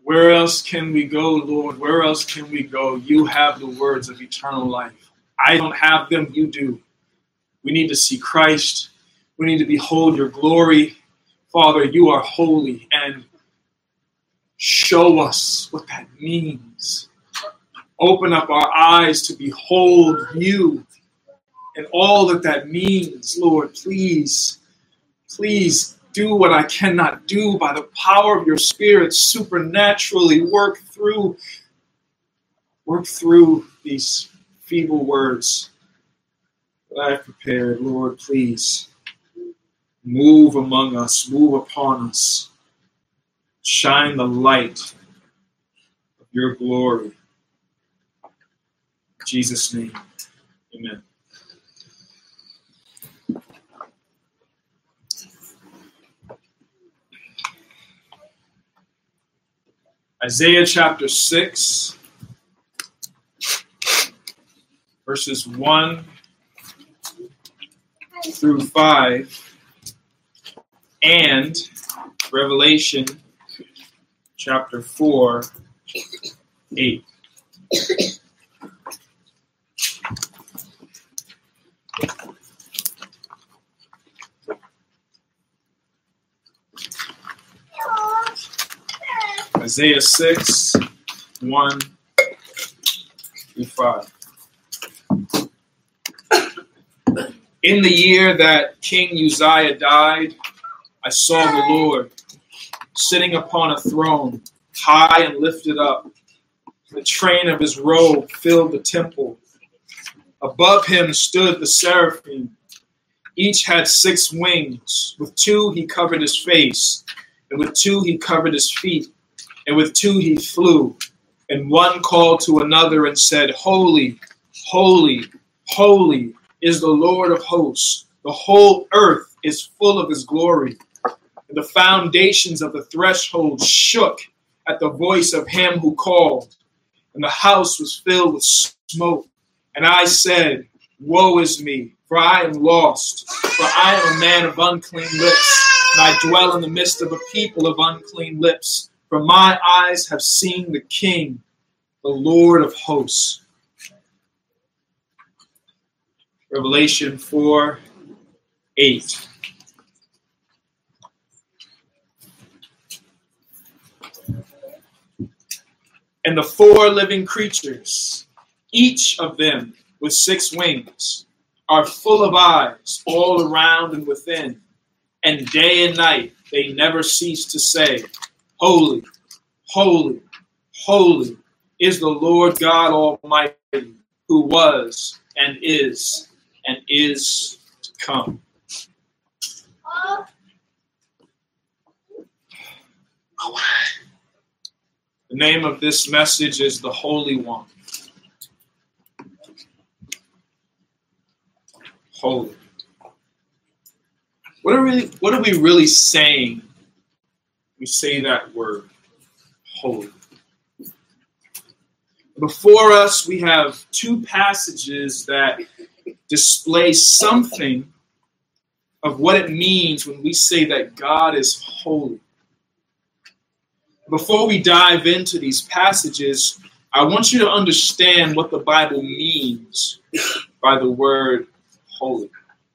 Where else can we go, Lord? Where else can we go? You have the words of eternal life. I don't have them, you do. We need to see Christ. We need to behold your glory. Father, you are holy, and show us what that means. Open up our eyes to behold you and all that that means, Lord. Please do what I cannot do by the power of your Spirit. Supernaturally work through these feeble words that I've prepared. Lord, please move among us, move upon us. Shine the light of your glory. In Jesus' name, amen. Isaiah chapter 6, verses 1 through 5, and Revelation chapter 4, 8. Isaiah 6, 1 through 5. In the year that King Uzziah died, I saw the Lord sitting upon a throne, high and lifted up. The train of his robe filled the temple. Above him stood the seraphim. Each had 6 wings. With 2 he covered his face, and with 2 he covered his feet, and with 2 he flew. And one called to another and said, Holy, holy, holy is the Lord of hosts. The whole earth is full of his glory. And the foundations of the threshold shook at the voice of him who called. And the house was filled with smoke. And I said, Woe is me, for I am lost. For I am a man of unclean lips, and I dwell in the midst of a people of unclean lips. For my eyes have seen the King, the Lord of hosts. Revelation 4, 8. And the 4 living creatures, each of them with 6 wings, are full of eyes all around and within. And day and night they never cease to say, Holy, holy, holy is the Lord God Almighty, who was and is to come. The name of this message is the Holy One. Holy. What are we really saying when we say that word, holy? Before us, we have 2 passages that display something of what it means when we say that God is holy. Before we dive into these passages, I want you to understand what the Bible means by the word holy.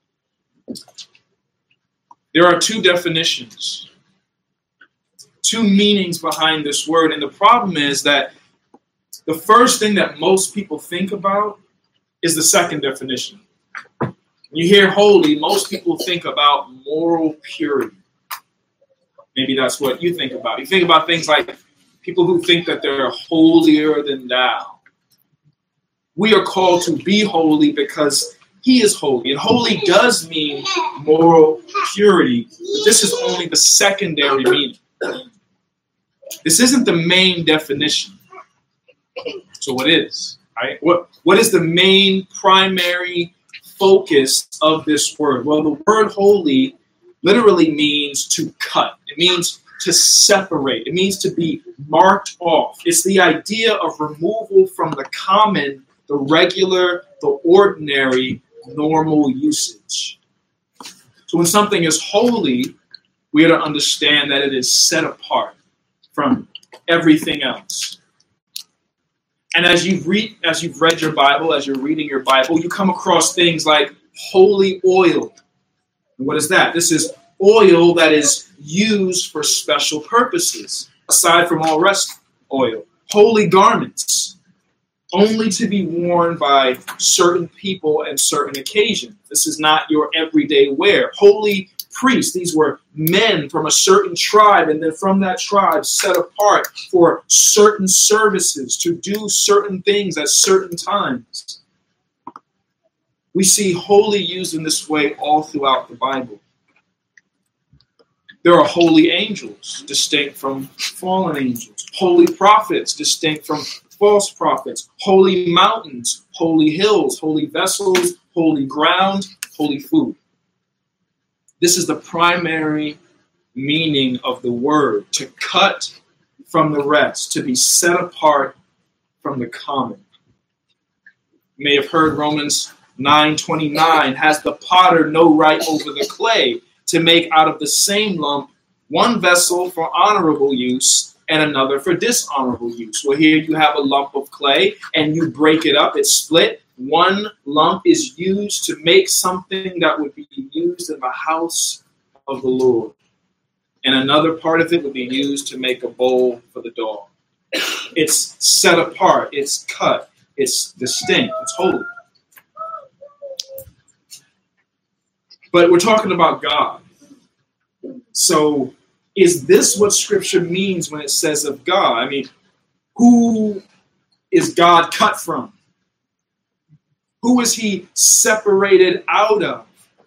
There are 2 definitions, 2 meanings behind this word. And the problem is that the first thing that most people think about is the second definition. When you hear holy, most people think about moral purity. Maybe that's what you think about. You think about things like people who think that they're holier than thou. We are called to be holy because he is holy. And holy does mean moral purity. But this is only the secondary meaning. This isn't the main definition. So what is? Right? What is the main primary focus of this word? Well, the word holy literally means to cut. It means to separate. It means to be marked off. It's the idea of removal from the common, the regular, the ordinary, normal usage. So when something is holy, we are to understand that it is set apart from everything else. And as you've read your Bible, as you're reading your Bible, you come across things like holy oil. What is that? This is oil that is used for special purposes, aside from all rest oil. Holy garments, only to be worn by certain people and certain occasions. This is not your everyday wear. Holy priests, these were men from a certain tribe, and then from that tribe set apart for certain services, to do certain things at certain times. We see holy used in this way all throughout the Bible. There are holy angels, distinct from fallen angels. Holy prophets, distinct from false prophets. Holy mountains, holy hills, holy vessels, holy ground, holy food. This is the primary meaning of the word, to cut from the rest, to be set apart from the common. You may have heard Romans 9:29, has the potter no right over the clay to make out of the same lump one vessel for honorable use and another for dishonorable use? Well, here you have a lump of clay and you break it up, it's split. One lump is used to make something that would be used in the house of the Lord. And another part of it would be used to make a bowl for the dog. It's set apart, it's cut, it's distinct, it's holy. But we're talking about God. So is this what Scripture means when it says of God? I mean, who is God cut from? Who is he separated out of?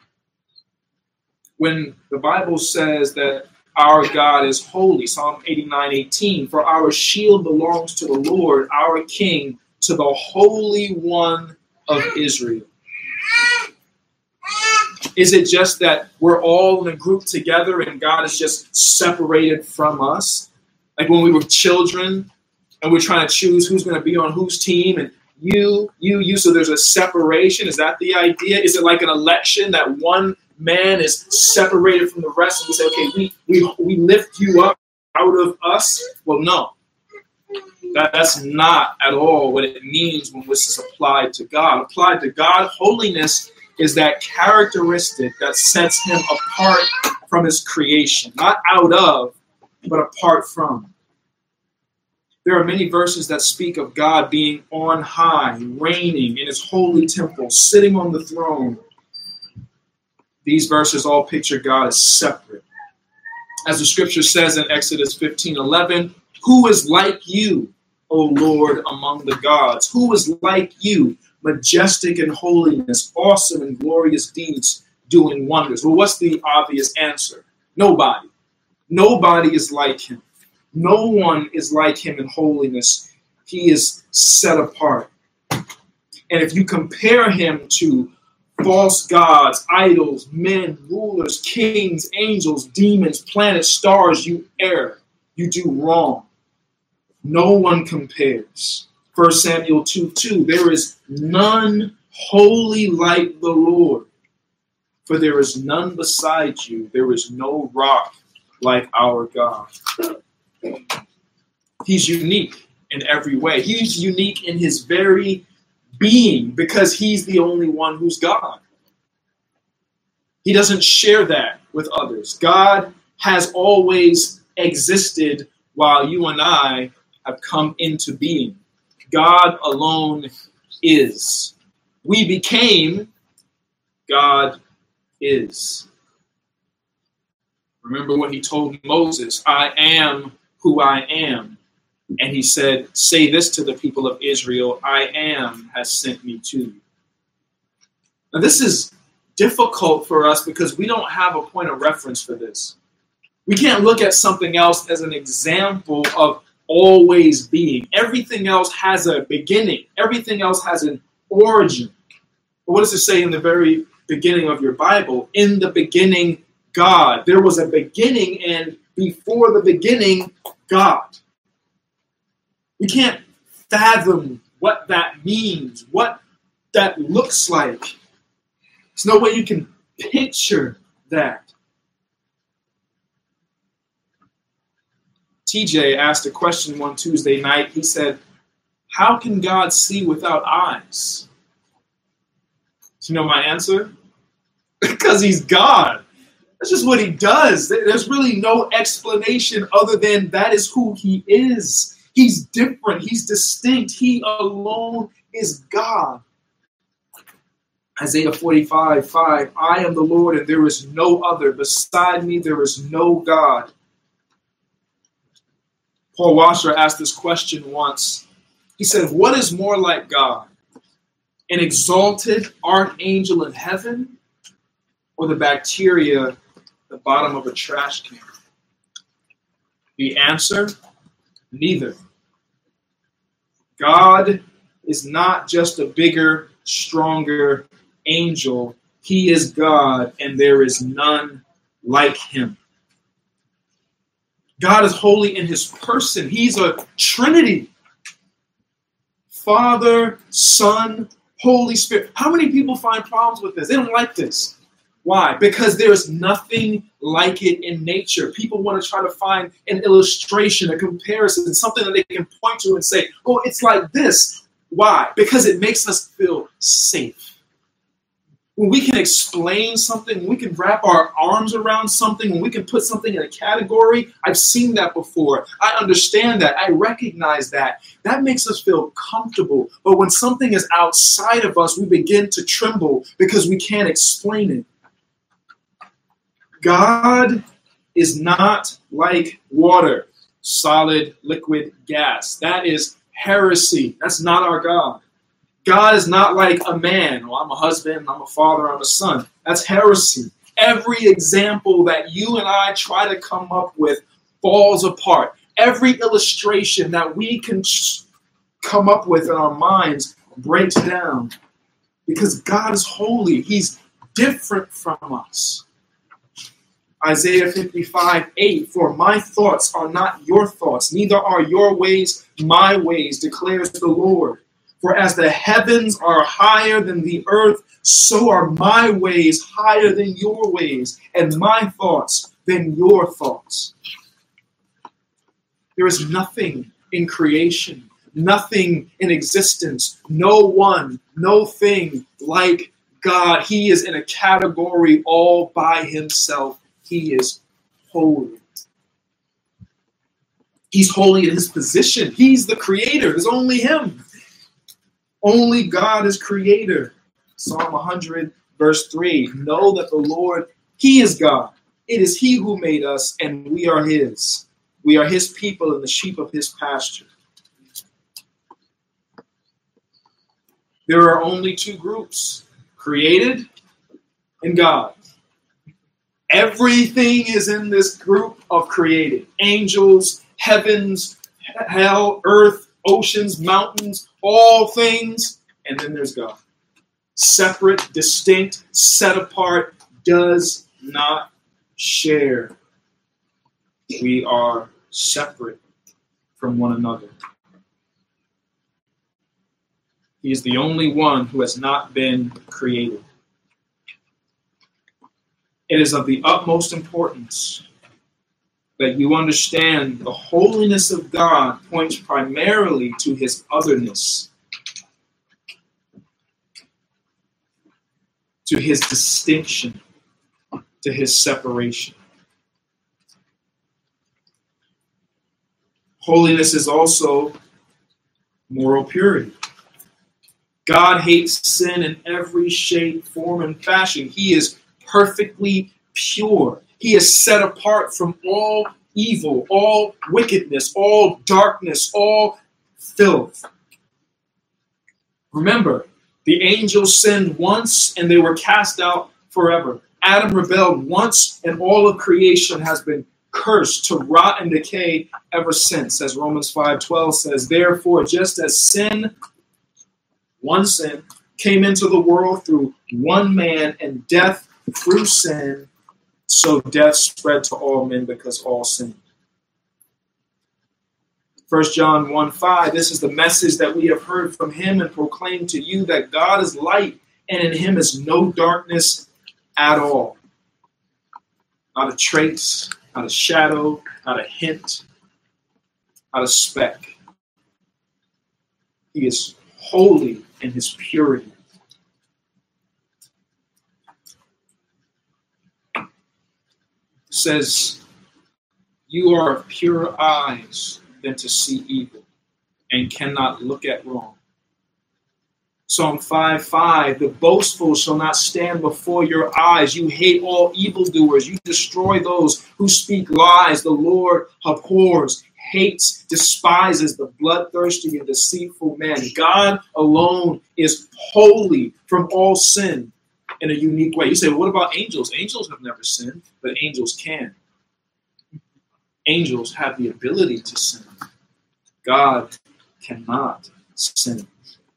When the Bible says that our God is holy, Psalm 89:18, for our shield belongs to the Lord, our King, to the Holy One of Israel. Is it just that we're all in a group together and God is just separated from us? Like when we were children and we're trying to choose who's going to be on whose team, and you, so there's a separation. Is that the idea? Is it like an election that one man is separated from the rest and we say, okay, we lift you up out of us? Well, no. That's not at all what it means when this is applied to God. Applied to God, holiness is that characteristic that sets him apart from his creation. Not out of, but apart from. There are many verses that speak of God being on high, reigning in his holy temple, sitting on the throne. These verses all picture God as separate. As the scripture says in Exodus 15:11, who is like you, O Lord, among the gods? Who is like you, majestic in holiness, awesome in glorious deeds, doing wonders? Well, what's the obvious answer? Nobody. Nobody is like him. No one is like him in holiness. He is set apart. And if you compare him to false gods, idols, men, rulers, kings, angels, demons, planets, stars, you err. You do wrong. No one compares. 1 Samuel 2:2, there is none holy like the Lord, for there is none beside you. There is no rock like our God. He's unique in every way. He's unique in his very being because he's the only one who's God. He doesn't share that with others. God has always existed while you and I have come into being. God alone is. We became, God is. Remember what he told Moses, I am who I am. And he said, say this to the people of Israel, I am has sent me to you. Now this is difficult for us because we don't have a point of reference for this. We can't look at something else as an example of always being. Everything else has a beginning. Everything else has an origin. But what does it say in the very beginning of your Bible? In the beginning, God. There was a beginning, and before the beginning, God. We can't fathom what that means, what that looks like. There's no way you can picture that. TJ asked a question one Tuesday night. He said, how can God see without eyes? Do you know my answer? Because he's God. That's just what he does. There's really no explanation other than that is who he is. He's different. He's distinct. He alone is God. Isaiah 45:5, I am the Lord and there is no other. Beside me there is no God. Paul Washer asked this question once. He said, what is more like God? An exalted archangel in heaven or the bacteria at the bottom of a trash can? The answer, neither. God is not just a bigger, stronger angel. He is God, and there is none like him. God is holy in his person. He's a Trinity. Father, Son, Holy Spirit. How many people find problems with this? They don't like this. Why? Because there's nothing like it in nature. People want to try to find an illustration, a comparison, something that they can point to and say, oh, it's like this. Why? Because it makes us feel safe. When we can explain something, when we can wrap our arms around something, when we can put something in a category, I've seen that before. I understand that. I recognize that. That makes us feel comfortable. But when something is outside of us, we begin to tremble because we can't explain it. God is not like water, solid, liquid, gas. That is heresy. That's not our God. God is not like a man. Well, I'm a husband, I'm a father, I'm a son. That's heresy. Every example that you and I try to come up with falls apart. Every illustration that we can come up with in our minds breaks down. Because God is holy. He's different from us. Isaiah 55:8, for my thoughts are not your thoughts, neither are your ways my ways, declares the Lord. For as the heavens are higher than the earth, so are my ways higher than your ways, and my thoughts than your thoughts. There is nothing in creation, nothing in existence, no one, no thing like God. He is in a category all by himself. He is holy. He's holy in his position. He's the creator. There's only him. Only God is creator. Psalm 100, verse 3. Know that the Lord, he is God. It is he who made us, and we are his. We are his people and the sheep of his pasture. There are only two groups, created and God. Everything is in this group of created. Angels, heavens, hell, earth, oceans, mountains, all things. And then there's God. Separate, distinct, set apart, does not share. We are separate from one another. He is the only one who has not been created. It is of the utmost importance that you understand the holiness of God points primarily to his otherness, to his distinction, to his separation. Holiness is also moral purity. God hates sin in every shape, form, and fashion. He is perfectly pure. He is set apart from all evil, all wickedness, all darkness, all filth. Remember, the angels sinned once and they were cast out forever. Adam rebelled once and all of creation has been cursed to rot and decay ever since. As Romans 5:12 says, therefore, just as one sin, came into the world through one man and death through sin, so death spread to all men because all sinned. 1 John 1:5, this is the message that we have heard from him and proclaimed to you, that God is light and in him is no darkness at all. Not a trace, not a shadow, not a hint. out of speck. He is holy in his purity. It says, you are of purer eyes than to see evil, and cannot look at wrong. Psalm 5:5, the boastful shall not stand before your eyes. You hate all evildoers. You destroy those who speak lies. The Lord abhors, hates, despises the bloodthirsty and deceitful man. God alone is holy from all sin in a unique way. You say, well, what about angels? Angels have never sinned, but angels can. Angels have the ability to sin. God cannot sin.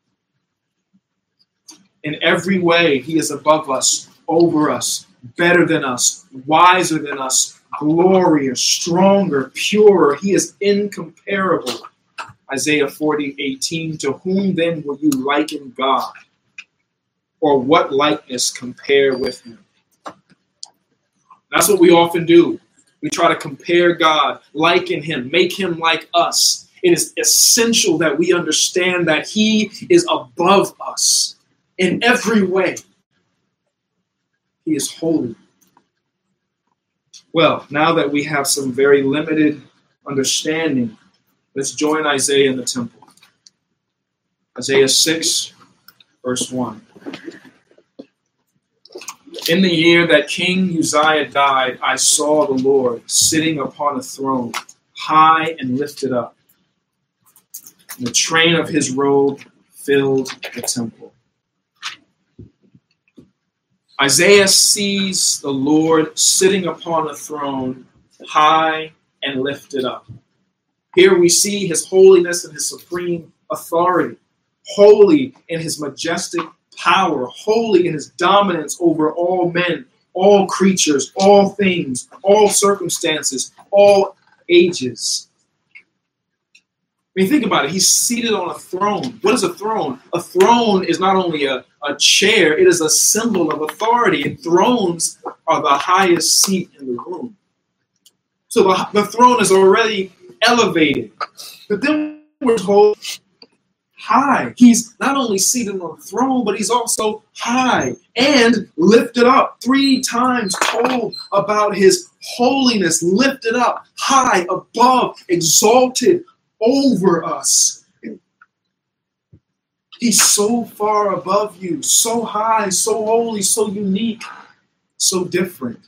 In every way, he is above us, over us, better than us, wiser than us, glorious, stronger, purer. He is incomparable. Isaiah 40:18, to whom then will you liken God? Or what likeness compare with him? That's what we often do. We try to compare God, liken him, make him like us. It is essential that we understand that he is above us in every way. He is holy. Well, now that we have some very limited understanding, let's join Isaiah in the temple. Isaiah 6, verse 1. In the year that King Uzziah died, I saw the Lord sitting upon a throne, high and lifted up. And the train of his robe filled the temple. Isaiah sees the Lord sitting upon a throne, high and lifted up. Here we see his holiness and his supreme authority, holy in his majestic power, holy in his dominance over all men, all creatures, all things, all circumstances, all ages. I mean, think about it. He's seated on a throne. What is a throne? A throne is not only a chair, it is a symbol of authority. And thrones are the highest seat in the room. So the throne is already elevated. But then we're told high. He's not only seated on the throne, but he's also high and lifted up. 3 times told about his holiness, lifted up, high, above, exalted, over us. He's so far above you, so high, so holy, so unique, so different.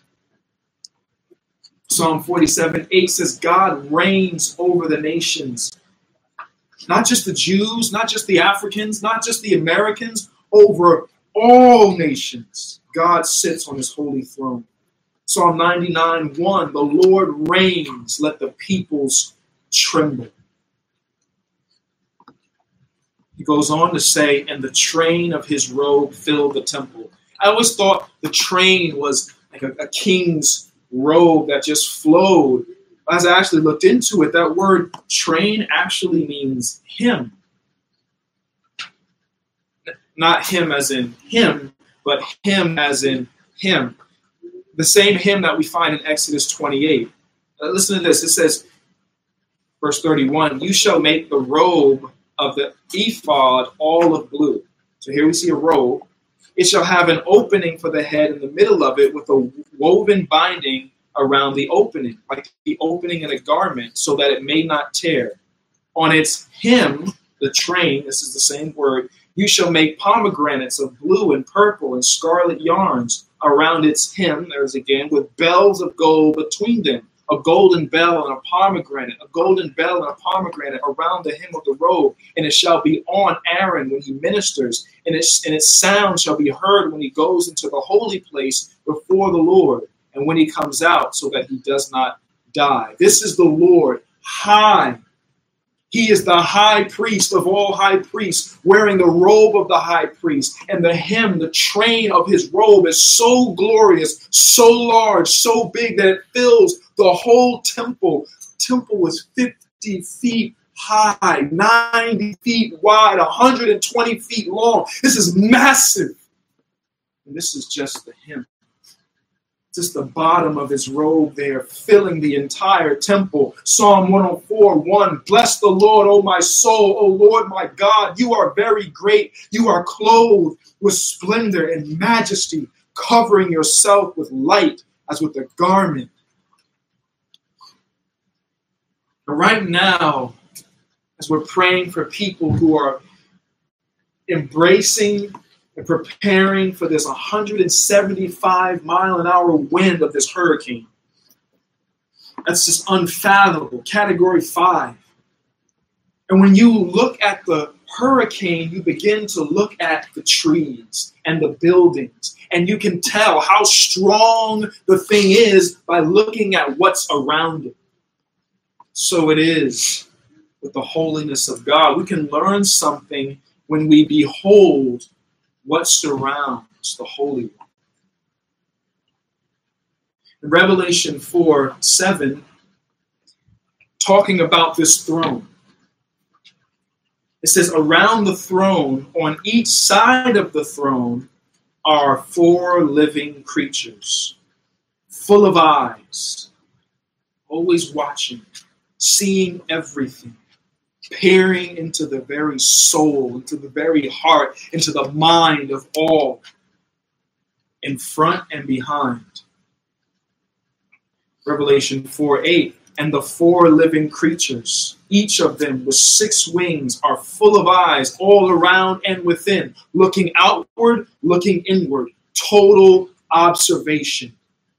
Psalm 47:8 says, God reigns over the nations. Not just the Jews, not just the Africans, not just the Americans, over all nations. God sits on his holy throne. Psalm 99:1, the Lord reigns, let the peoples tremble. He goes on to say, and the train of his robe filled the temple. I always thought the train was like a king's robe that just flowed. As I actually looked into it, that word train actually means him. Not him as in him, but him as in him. The same him that we find in Exodus 28. Listen to this. It says, verse 31, you shall make the robe of the ephod all of blue. So here we see a robe. It shall have an opening for the head in the middle of it with a woven binding around the opening, like the opening in a garment, so that it may not tear. On its hem, the train, this is the same word, you shall make pomegranates of blue and purple and scarlet yarns around its hem, there's again, with bells of gold between them. A golden bell and a pomegranate, a golden bell and a pomegranate around the hem of the robe, and it shall be on Aaron when he ministers, and its sound shall be heard when he goes into the holy place before the Lord, and when he comes out, so that he does not die. This is the Lord, high. He is the high priest of all high priests, wearing the robe of the high priest. And the hem, the train of his robe is so glorious, so large, so big that it fills the whole temple. The temple was 50 feet high, 90 feet wide, 120 feet long. This is massive. And this is just the hem. just the bottom of his robe there, filling the entire temple. Psalm 104:1. Bless the Lord, O my soul, O Lord my God. You are very great. You are clothed with splendor and majesty, covering yourself with light as with a garment. But right now, as we're praying for people who are embracing and preparing for this 175-mile-an-hour wind of this hurricane, that's just unfathomable, Category 5. And when you look at the hurricane, you begin to look at the trees and the buildings, and you can tell how strong the thing is by looking at what's around it. So it is with the holiness of God. We can learn something when we behold what surrounds the Holy One. In Revelation 4:7, talking about this throne, it says, around the throne, on each side of the throne, are 4 living creatures, full of eyes, always watching, seeing everything, peering into the very soul, into the very heart, into the mind of all, in front and behind. Revelation 4:8, and the 4 living creatures, each of them with 6 wings, are full of eyes all around and within, looking outward, looking inward, total observation.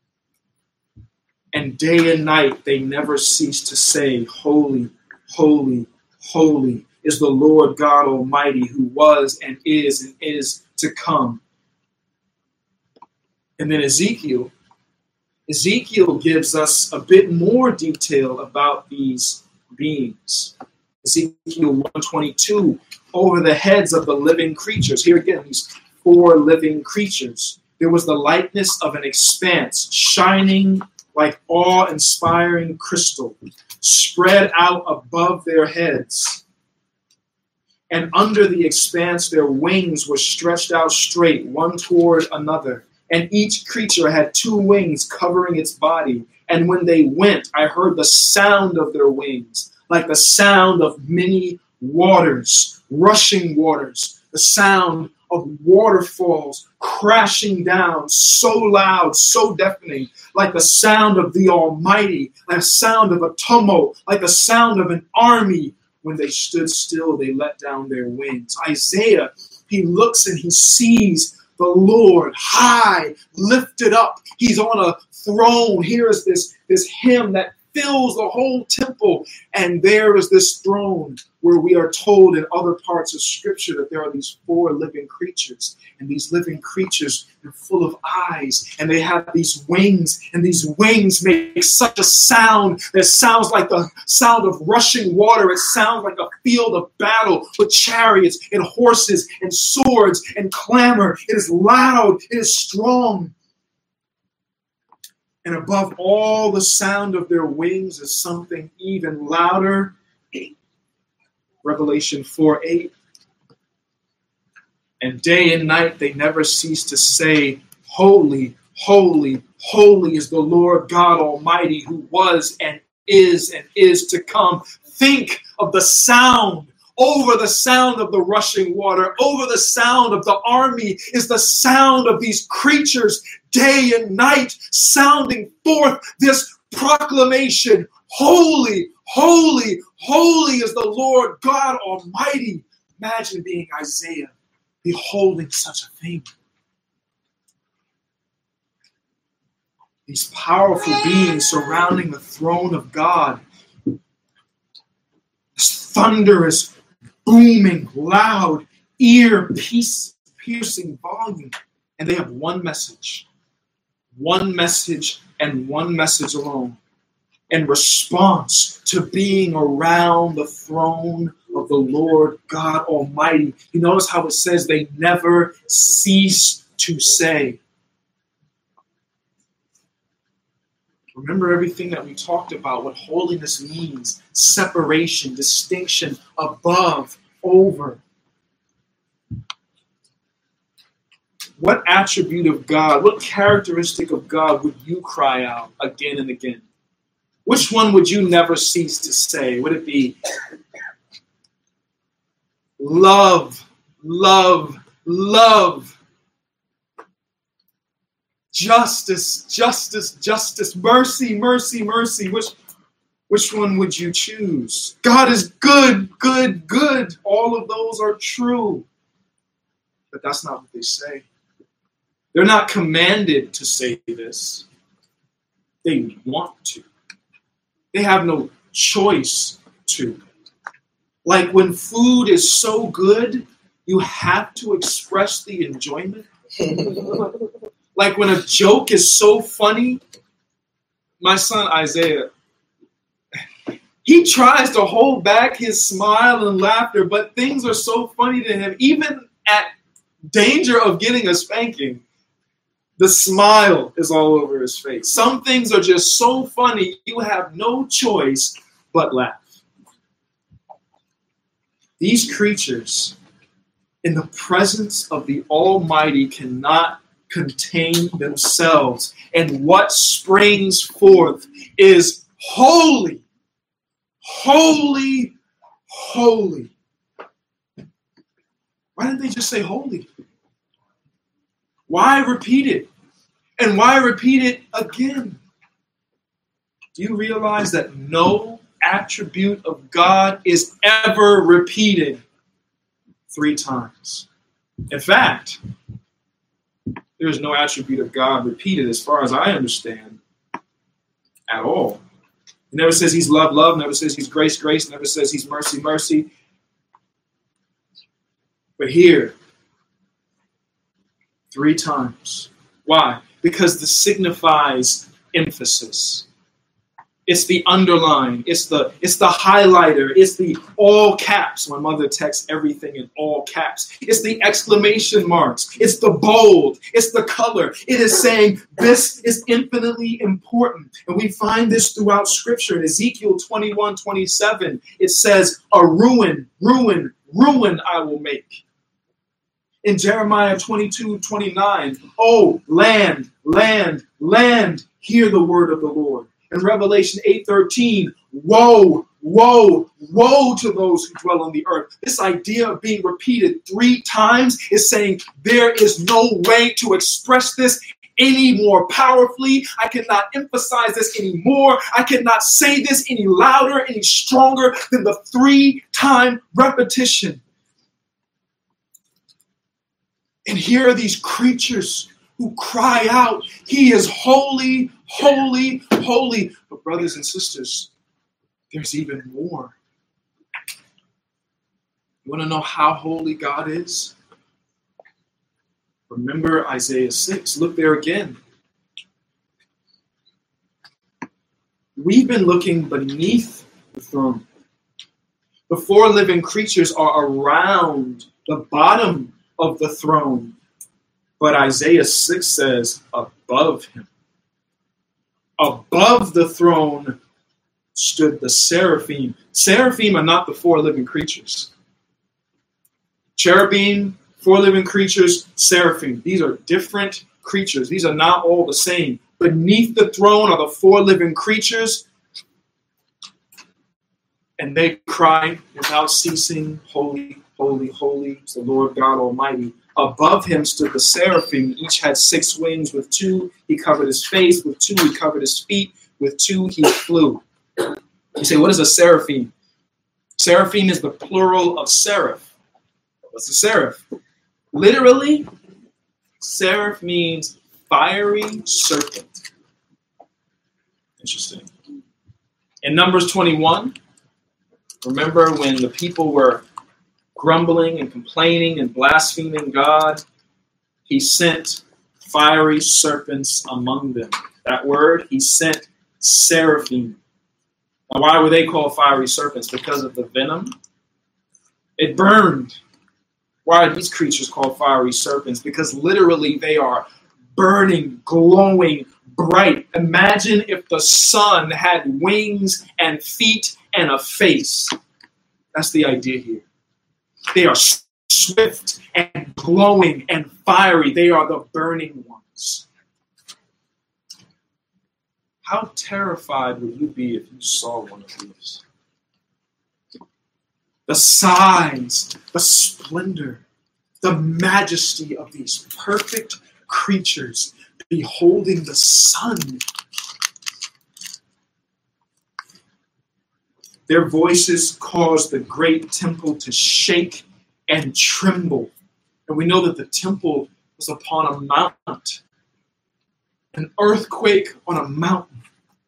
And day and night they never cease to say, holy, holy, holy is the Lord God Almighty, who was and is to come. And then Ezekiel gives us a bit more detail about these beings. Ezekiel 1:22, over the heads of the living creatures. Here again, these 4 living creatures. There was the likeness of an expanse, shining like awe-inspiring crystal, spread out above their heads. And under the expanse, their wings were stretched out straight, one toward another. And each creature had 2 wings covering its body. And when they went, I heard the sound of their wings, like the sound of many waters, rushing waters, the sound of waterfalls crashing down, so loud, so deafening, like the sound of the Almighty, like the sound of a tumult, like the sound of an army. When they stood still, they let down their wings. Isaiah, he looks and he sees the Lord high, lifted up. He's on a throne. Here is this hymn that fills the whole temple. And there is this throne where we are told in other parts of Scripture that there are these 4 living creatures. And these living creatures are full of eyes. And they have these wings. And these wings make such a sound that sounds like the sound of rushing water. It sounds like a field of battle with chariots and horses and swords and clamor. It is loud. It is strong. And above all the sound of their wings is something even louder. Revelation 4:8. And day and night they never cease to say, holy, holy, holy is the Lord God Almighty, who was and is to come. Think of the sound. Over the sound of the rushing water, over the sound of the army is the sound of these creatures day and night, sounding forth this proclamation. Holy, holy, holy is the Lord God Almighty. Imagine being Isaiah, beholding such a thing. These powerful beings surrounding the throne of God. This thunderous, booming, loud, ear-piercing volume. And they have one message and one message alone. In response to being around the throne of the Lord God Almighty. You notice how it says they never cease to say. Remember everything that we talked about, what holiness means. Separation, distinction, above, over. What attribute of God, what characteristic of God would you cry out again and again? Which one would you never cease to say? Would it be love, love, love? Justice, justice, justice, mercy, mercy, mercy. Which one would you choose? God is good, good, good. All of those are true. But that's not what they say. They're not commanded to say this. They want to. They have no choice to. Like when food is so good, you have to express the enjoyment. Like when a joke is so funny, my son Isaiah, he tries to hold back his smile and laughter, but things are so funny to him, even at danger of getting a spanking, the smile is all over his face. Some things are just so funny, you have no choice but laugh. These creatures, in the presence of the Almighty, cannot contain themselves. And what springs forth is holy, holy, holy. Why didn't they just say holy? Why repeat it? And why repeat it again? Do you realize that no attribute of God is ever repeated 3 times? In fact, there is no attribute of God repeated, as far as I understand, at all. It never says he's love, love. Never says he's grace, grace. Never says he's mercy, mercy. But here, 3 times. Why? Because this signifies emphasis. It's the underline. It's the highlighter. It's the all caps. My mother texts everything in all caps. It's the exclamation marks. It's the bold. It's the color. It is saying this is infinitely important. And we find this throughout Scripture. In Ezekiel 21:27, it says, a ruin, ruin, ruin I will make. In Jeremiah 22:29, oh, land, land, land, hear the word of the Lord. In Revelation 8:13, woe, woe, woe to those who dwell on the earth. This idea of being repeated 3 times is saying there is no way to express this any more powerfully. I cannot emphasize this anymore. I cannot say this any louder, any stronger than the 3-time repetition. And here are these creatures who cry out, he is holy, holy, holy. But brothers and sisters, there's even more. You want to know how holy God is? Remember Isaiah 6. Look there again. We've been looking beneath the throne. The 4 living creatures are around the bottom of the throne. But Isaiah 6 says, above him. Above the throne stood the seraphim. Seraphim are not the 4 living creatures. Cherubim, 4 living creatures, seraphim. These are different creatures. These are not all the same. Beneath the throne are the 4 living creatures. And they cry without ceasing, holy, holy, holy is the Lord God Almighty. Above him stood the seraphim. Each had 6 wings. With 2, he covered his face. With 2, he covered his feet. With 2, he flew. You say, what is a seraphim? Seraphim is the plural of seraph. What's a seraph? Literally, seraph means fiery serpent. Interesting. In Numbers 21, remember when the people were grumbling and complaining and blaspheming God, he sent fiery serpents among them. That word, he sent seraphim. Now, why were they called fiery serpents? Because of the venom. It burned. Why are these creatures called fiery serpents? Because literally they are burning, glowing, bright. Imagine if the sun had wings and feet and a face. That's the idea here. They are swift and glowing and fiery. They are the burning ones. How terrified would you be if you saw one of these? The size, the splendor, the majesty of these perfect creatures beholding the sun. Their voices caused the great temple to shake and tremble. And we know that the temple was upon a mount, an earthquake on a mountain.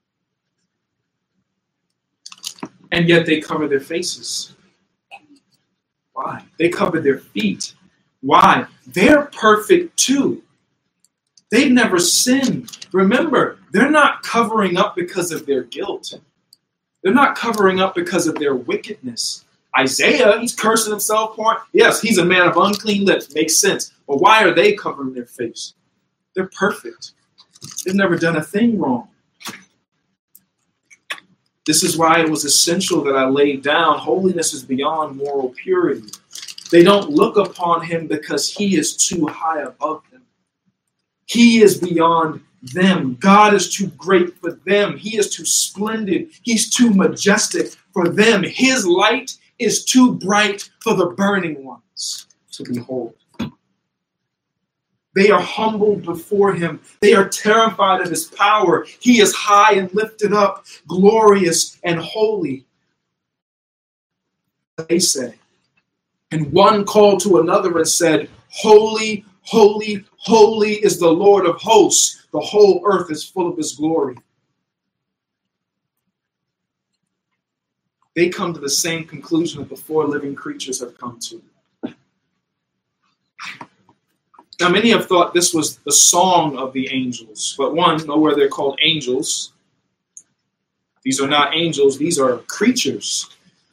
And yet they covered their faces. Why? They covered their feet. Why? They're perfect too. They've never sinned. Remember, they're not covering up because of their guilt. They're not covering up because of their wickedness. Isaiah, he's cursing himself. Yes, he's a man of unclean lips. Makes sense. But why are they covering their face? They're perfect. They've never done a thing wrong. This is why it was essential that I laid down. Holiness is beyond moral purity. They don't look upon him because he is too high above them. He is beyond them. God is too great for them. He is too splendid. He's too majestic for them. His light is too bright for the burning ones to behold. They are humbled before him. They are terrified of his power. He is high and lifted up, glorious and holy. They say. And one called to another and said, Holy, holy, holy is the Lord of hosts. The whole earth is full of his glory. They come to the same conclusion that the four living creatures have come to. Now, many have thought this was the song of the angels, but one, nowhere they're called angels. These are not angels, these are creatures.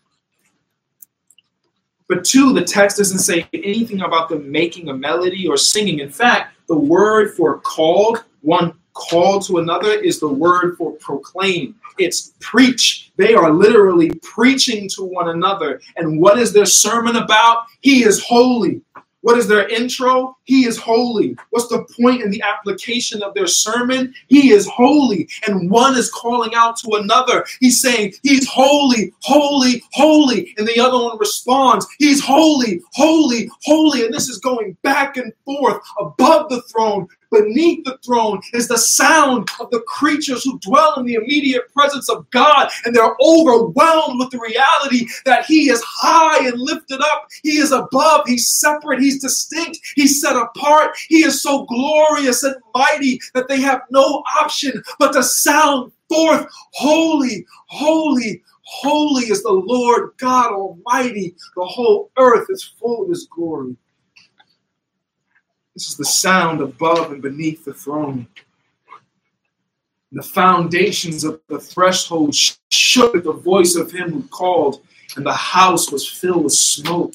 But two, the text doesn't say anything about them making a melody or singing. In fact, the word for called, one called to another, is the word for proclaim. It's preach. They are literally preaching to one another. And what is their sermon about? He is holy. What is their intro? He is holy. What's the point in the application of their sermon? He is holy. And one is calling out to another. He's saying, he's holy, holy, holy. And the other one responds, he's holy, holy, holy. And this is going back and forth. Above the throne, beneath the throne is the sound of the creatures who dwell in the immediate presence of God. And they're overwhelmed with the reality that he is high and lifted up. He is above. He's separate. He's distinct. He's set apart. He is so glorious and mighty that they have no option but to sound forth, holy, holy, holy is the Lord God Almighty. The whole earth is full of his glory. This is the sound above and beneath the throne. The foundations of the threshold shook at the voice of him who called, and the house was filled with smoke.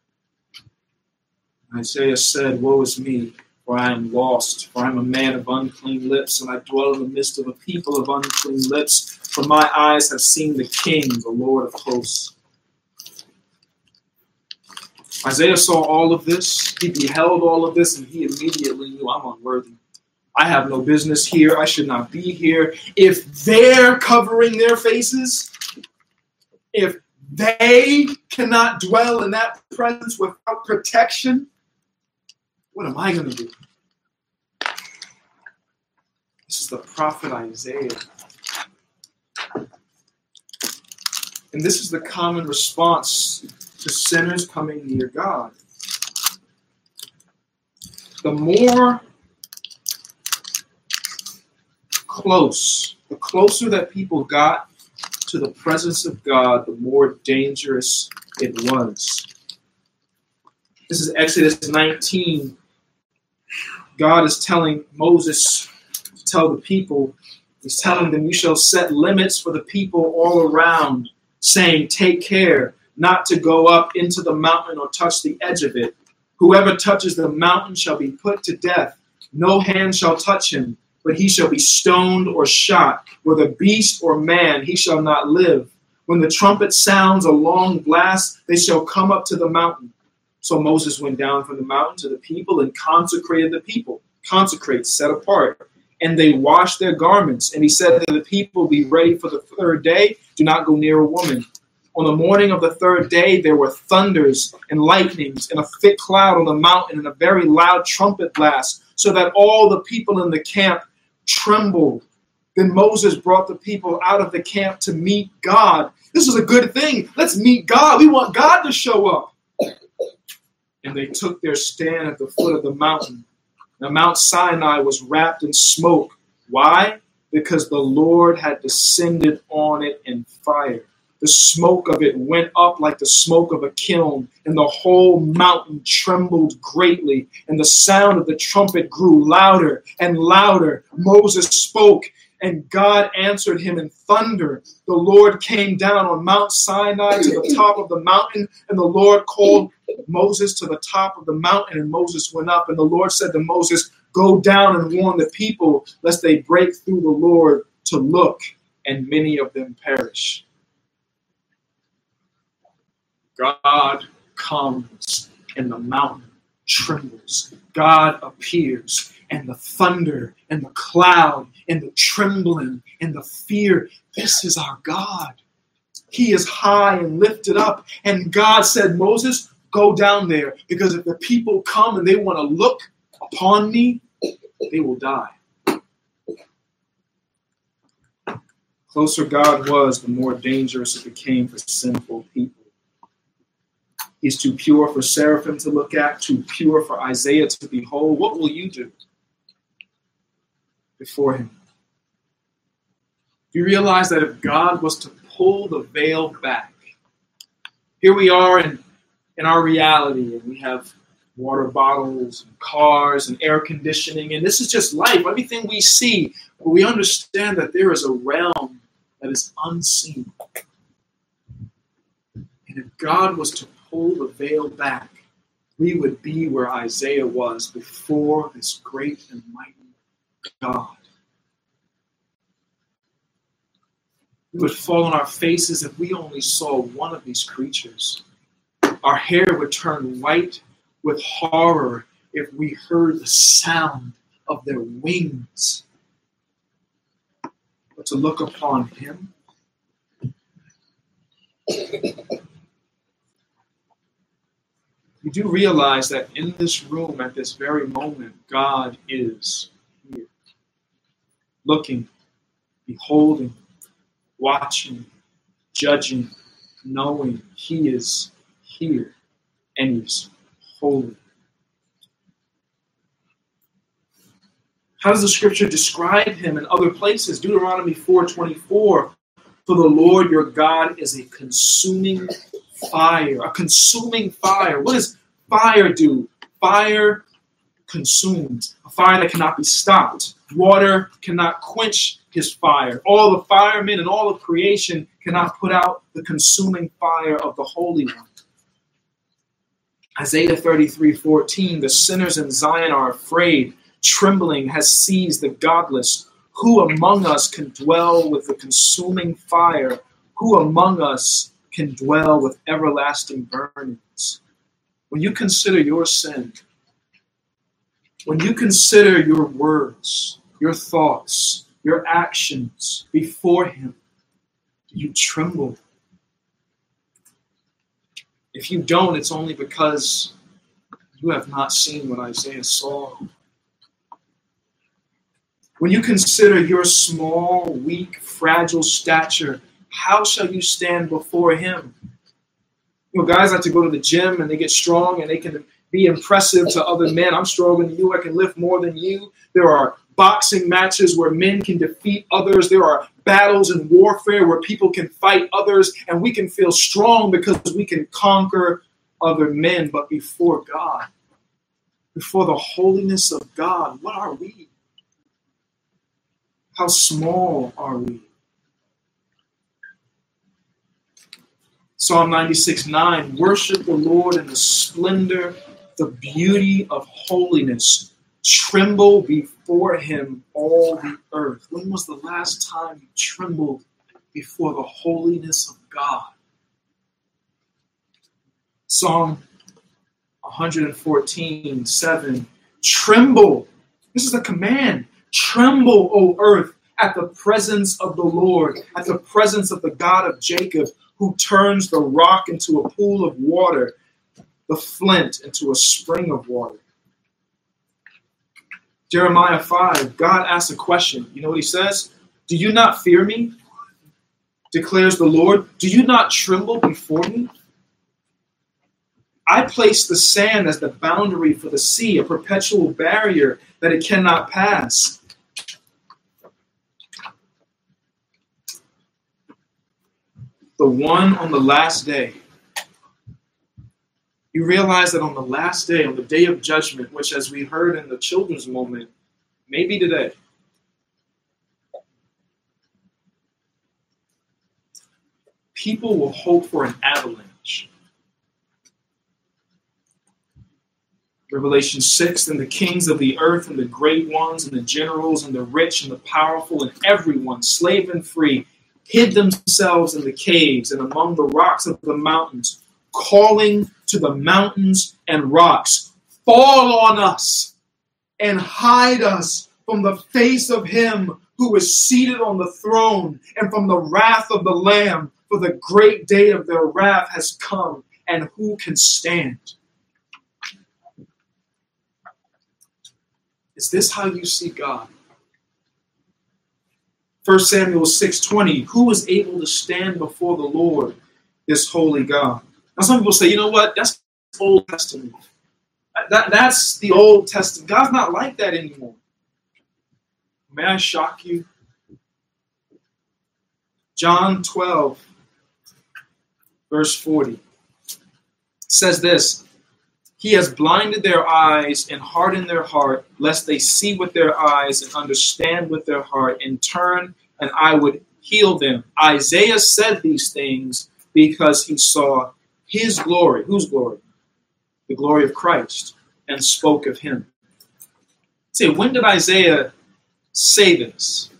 Isaiah said, Woe is me, for I am lost, for I am a man of unclean lips, and I dwell in the midst of a people of unclean lips, for my eyes have seen the King, the Lord of hosts. Isaiah saw all of this, he beheld all of this, and he immediately knew, I'm unworthy. I have no business here, I should not be here. If they're covering their faces, if they cannot dwell in that presence without protection, what am I going to do? This is the prophet Isaiah. And this is the common response to sinners coming near God. The more the closer that people got to the presence of God, the more dangerous it was. This is Exodus 19. God is telling Moses to tell the people, he's telling them, you shall set limits for the people all around, saying, take care not to go up into the mountain or touch the edge of it. Whoever touches the mountain shall be put to death. No hand shall touch him, but he shall be stoned or shot. Whether beast or man, he shall not live. When the trumpet sounds a long blast, they shall come up to the mountain. So Moses went down from the mountain to the people and consecrated the people. Consecrate, set apart. And they washed their garments. And he said to the people, be ready for the third day. Do not go near a woman. On the morning of the third day, there were thunders and lightnings and a thick cloud on the mountain and a very loud trumpet blast, so that all the people in the camp trembled. Then Moses brought the people out of the camp to meet God. This is a good thing. Let's meet God. We want God to show up. And they took their stand at the foot of the mountain. Now Mount Sinai was wrapped in smoke. Why? Because the Lord had descended on it in fire. The smoke of it went up like the smoke of a kiln, and the whole mountain trembled greatly, and the sound of the trumpet grew louder and louder. Moses spoke, and God answered him in thunder. The Lord came down on Mount Sinai to the top of the mountain, and the Lord called Moses to the top of the mountain, and Moses went up. And the Lord said to Moses, go down and warn the people, lest they break through the Lord to look, and many of them perish. God comes, and the mountain trembles. God appears, and the thunder, and the cloud, and the trembling, and the fear. This is our God. He is high and lifted up. And God said, Moses, go down there, because if the people come and they want to look upon me, they will die. The closer God was, the more dangerous it became for sinful people. He's too pure for seraphim to look at, too pure for Isaiah to behold. What will you do before him? You realize that if God was to pull the veil back, here we are in our reality, and we have water bottles and cars and air conditioning, and this is just life, everything we see. But we understand that there is a realm that is unseen. And if God was to pull the veil back, we would be where Isaiah was before this great and mighty God. We would fall on our faces if we only saw one of these creatures. Our hair would turn white with horror if we heard the sound of their wings. But to look upon him, you do realize that in this room at this very moment, God is here. Looking, beholding, watching, judging, knowing he is here and he's holy. How does the scripture describe him in other places? Deuteronomy 4:24, for the Lord your God is a consuming fire. A consuming fire. What does fire do? Fire consumes. A fire that cannot be stopped. Water cannot quench his fire. All the firemen and all of creation cannot put out the consuming fire of the Holy One. Isaiah 33:14, the sinners in Zion are afraid. Trembling has seized the godless. Who among us can dwell with the consuming fire? Who among us can dwell with everlasting burnings? When you consider your sin, when you consider your words, your thoughts, your actions before him, you tremble. If you don't, it's only because you have not seen what Isaiah saw. When you consider your small, weak, fragile stature, how shall you stand before him? You know, guys like to go to the gym and they get strong and they can be impressive to other men. I'm stronger than you. I can lift more than you. There are boxing matches where men can defeat others. There are battles and warfare where people can fight others, and we can feel strong because we can conquer other men. But before God, before the holiness of God, what are we? How small are we? Psalm 96:9, worship the Lord in the splendor, the beauty of holiness. Tremble before him, all the earth. When was the last time you trembled before the holiness of God? Psalm 114:7. Tremble. This is a command. Tremble, O earth, at the presence of the Lord, at the presence of the God of Jacob, who turns the rock into a pool of water, the flint into a spring of water. Jeremiah 5, God asks a question. You know what he says? Do you not fear me? Declares the Lord. Do you not tremble before me? I place the sand as the boundary for the sea, a perpetual barrier that it cannot pass. The one on the last day. You realize that on the last day, on the day of judgment, which as we heard in the children's moment, maybe today, people will hope for an avalanche. Revelation 6, and the kings of the earth and the great ones and the generals and the rich and the powerful and everyone, slave and free, hid themselves in the caves and among the rocks of the mountains, calling to the mountains and rocks, fall on us and hide us from the face of him who is seated on the throne and from the wrath of the Lamb, for the great day of their wrath has come, and who can stand? Is this how you see God? 1 Samuel 6:20, who is able to stand before the Lord, this holy God? Now some people say, you know what, that's Old Testament. That's the Old Testament. God's not like that anymore. May I shock you? John 12, verse 40 says this, he has blinded their eyes and hardened their heart, lest they see with their eyes and understand with their heart and turn, and I would heal them. Isaiah said these things because he saw his glory. Whose glory? The glory of Christ, and spoke of him. Say, when did Isaiah say this?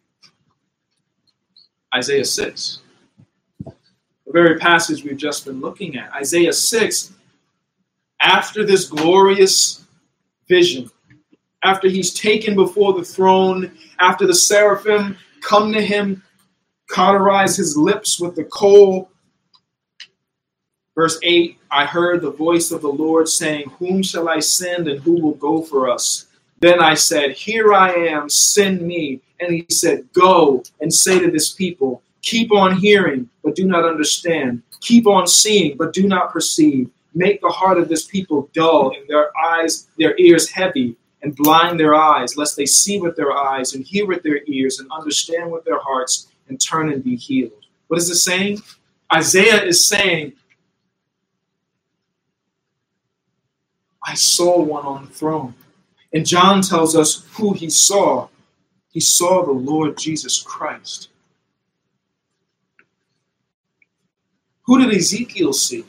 Isaiah 6. The very passage we've just been looking at. Isaiah 6, after this glorious vision, after he's taken before the throne, after the seraphim come to him, cauterize his lips with the coal. Verse 8, I heard the voice of the Lord saying, whom shall I send and who will go for us? Then I said, here I am, send me. And he said, go and say to this people, keep on hearing, but do not understand. Keep on seeing, but do not perceive. Make the heart of this people dull and their ears heavy, and blind their eyes, lest they see with their eyes and hear with their ears and understand with their hearts and turn and be healed. What is it saying? Isaiah is saying, I saw one on the throne. And John tells us who he saw. He saw the Lord Jesus Christ. Who did Ezekiel see?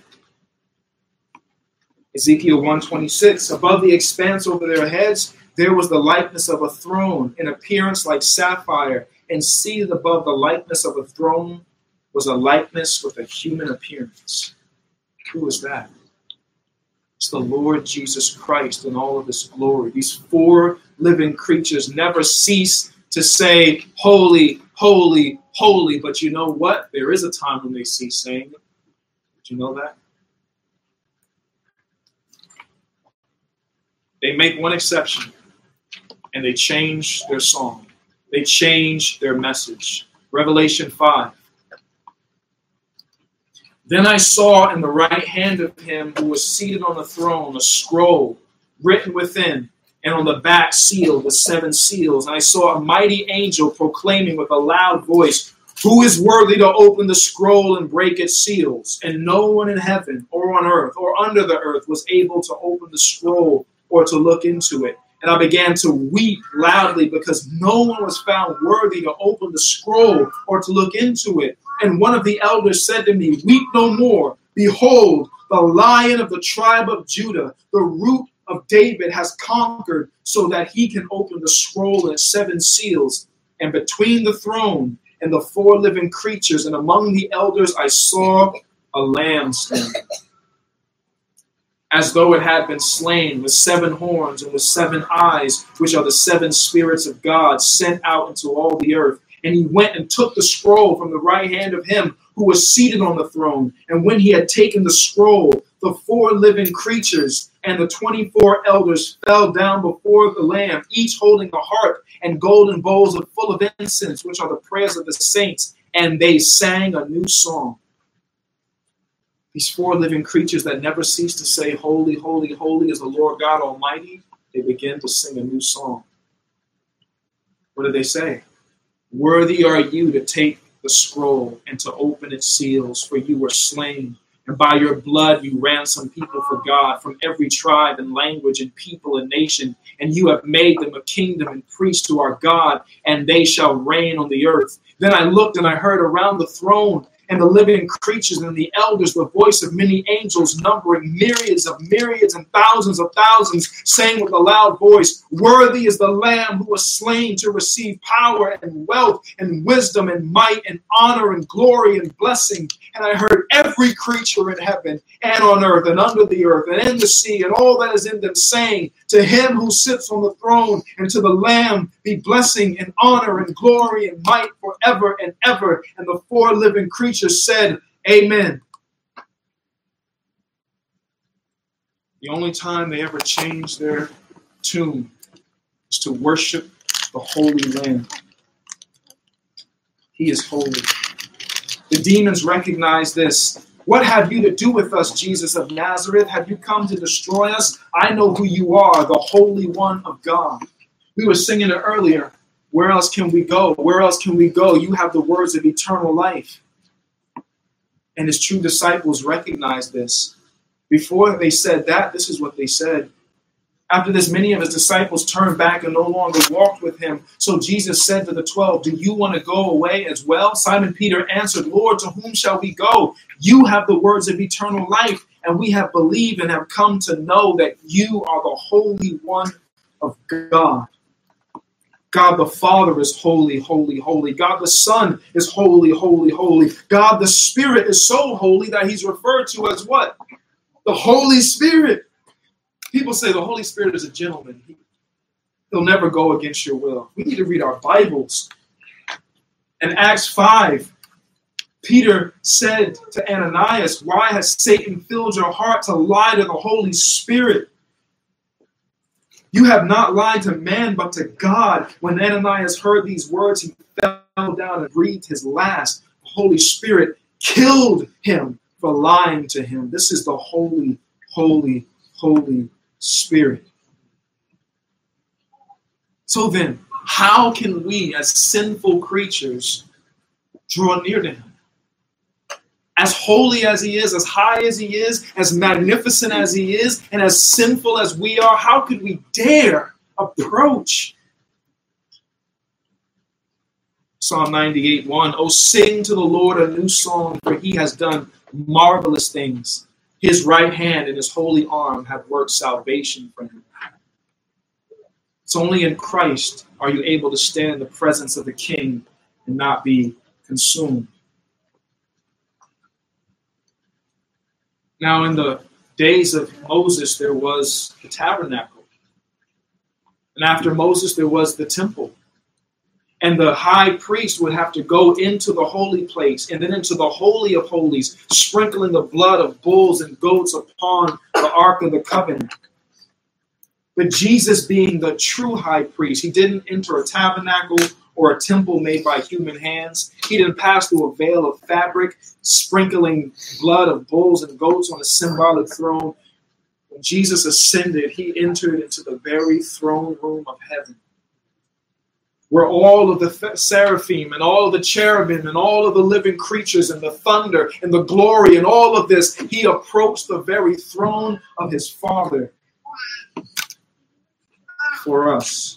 Ezekiel 1:26, above the expanse over their heads, there was the likeness of a throne, in appearance like sapphire, and seated above the likeness of a throne was a likeness with a human appearance. Who is that? It's the Lord Jesus Christ in all of his glory. These four living creatures never cease to say, holy, holy, holy. But you know what? There is a time when they cease saying it. Did you know that? They make one exception, and they change their song. They change their message. Revelation 5. Then I saw in the right hand of him who was seated on the throne a scroll written within, and on the back sealed with 7 seals. And I saw a mighty angel proclaiming with a loud voice, who is worthy to open the scroll and break its seals? And no one in heaven or on earth or under the earth was able to open the scroll or to look into it. And I began to weep loudly because no one was found worthy to open the scroll or to look into it. And one of the elders said to me, weep no more. Behold, the Lion of the tribe of Judah, the Root of David, has conquered so that he can open the scroll and its 7 seals. And between the throne and the 4 living creatures and among the elders, I saw a lamb standing. as though it had been slain, with 7 horns and with 7 eyes, which are the 7 spirits of God sent out into all the earth. And he went and took the scroll from the right hand of him who was seated on the throne. And when he had taken the scroll, the 4 living creatures and the 24 elders fell down before the Lamb, each holding a harp and golden bowls full of incense, which are the prayers of the saints. And they sang a new song. These 4 living creatures that never cease to say, "Holy, holy, holy is the Lord God Almighty," they begin to sing a new song. What do they say? "Worthy are you to take the scroll and to open its seals, for you were slain, and by your blood you ransomed people for God from every tribe and language and people and nation, and you have made them a kingdom and priests to our God, and they shall reign on the earth." Then I looked and I heard around the throne and the living creatures and the elders the voice of many angels, numbering myriads and thousands of thousands, saying with a loud voice, "Worthy is the Lamb who was slain to receive power and wealth and wisdom and might and honor and glory and blessing." And I heard every creature in heaven and on earth and under the earth and in the sea and all that is in them saying, "To him who sits on the throne and to the Lamb be blessing and honor and glory and might forever and ever." And the 4 living creatures said, "Amen." The only time they ever changed their tune is to worship the Holy Lamb. He is holy. The demons recognize this. "What have you to do with us, Jesus of Nazareth? Have you come to destroy us? I know who you are, the Holy One of God." We were singing it earlier. Where else can we go? Where else can we go? You have the words of eternal life. And his true disciples recognized this. Before they said that, this is what they said. After this, many of his disciples turned back and no longer walked with him. So Jesus said to the 12, "Do you want to go away as well?" Simon Peter answered, "Lord, to whom shall we go? You have the words of eternal life, and we have believed and have come to know that you are the Holy One of God." God the Father is holy, holy, holy. God the Son is holy, holy, holy. God the Spirit is so holy that he's referred to as what? The Holy Spirit. People say the Holy Spirit is a gentleman. He'll never go against your will. We need to read our Bibles. In Acts 5, Peter said to Ananias, "Why has Satan filled your heart to lie to the Holy Spirit? You have not lied to man, but to God." When Ananias heard these words, he fell down and breathed his last. The Holy Spirit killed him for lying to him. This is the Holy, Holy, Holy Spirit. So then, how can we as sinful creatures draw near to him? As holy as he is, as high as he is, as magnificent as he is, and as sinful as we are, how could we dare approach? Psalm 98:1, "Oh, sing to the Lord a new song, for he has done marvelous things. His right hand and his holy arm have worked salvation for him." It's only in Christ are you able to stand in the presence of the King and not be consumed. Now, in the days of Moses, there was the tabernacle. And after Moses, there was the temple. And the high priest would have to go into the holy place and then into the Holy of Holies, sprinkling the blood of bulls and goats upon the Ark of the Covenant. But Jesus, being the true high priest, he didn't enter a tabernacle or a temple made by human hands. He didn't pass through a veil of fabric, sprinkling blood of bulls and goats on a symbolic throne. When Jesus ascended, he entered into the very throne room of heaven, where all of the seraphim and all of the cherubim and all of the living creatures and the thunder and the glory and all of this, he approached the very throne of his Father for us.